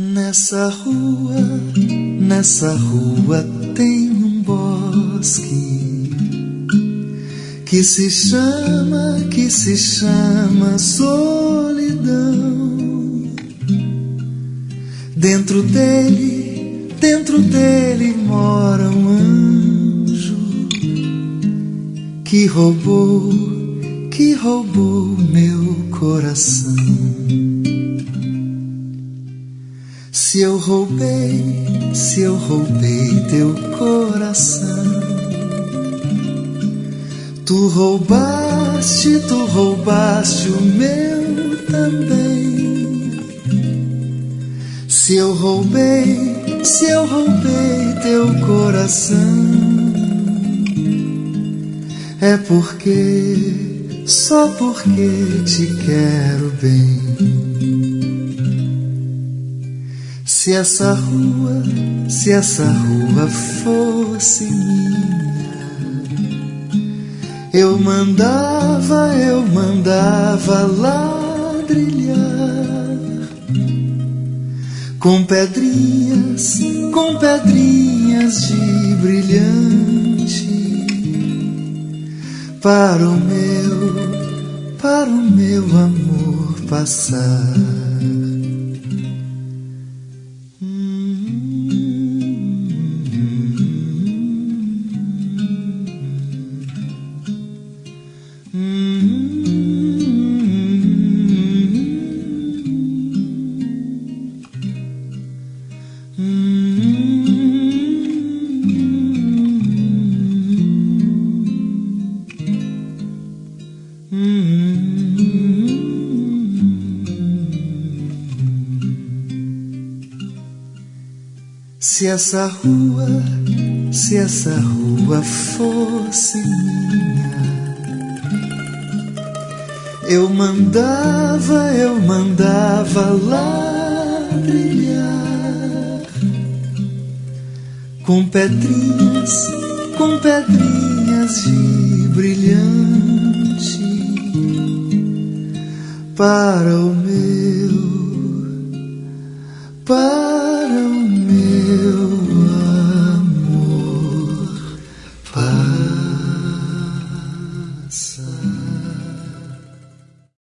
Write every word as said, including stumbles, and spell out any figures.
Nessa rua, nessa rua tem um bosque que se chama, que se chama solidão. Dentro dele, dentro dele mora um anjo que roubou, que roubou meu coração. Se eu roubei, se eu roubei teu coração, tu roubaste, tu roubaste o meu também. Se eu roubei, se eu roubei teu coração, é porque, só porque te quero bem. Se essa rua, se essa rua fosse minha, eu mandava, eu mandava ladrilhar com pedrinhas, com pedrinhas de brilhante para o meu, para o meu amor passar. Se essa rua, se essa rua fosse minha, eu mandava, eu mandava ladrilhar com pedrinhas, com pedrinhas de brilhante para o meu, para o meu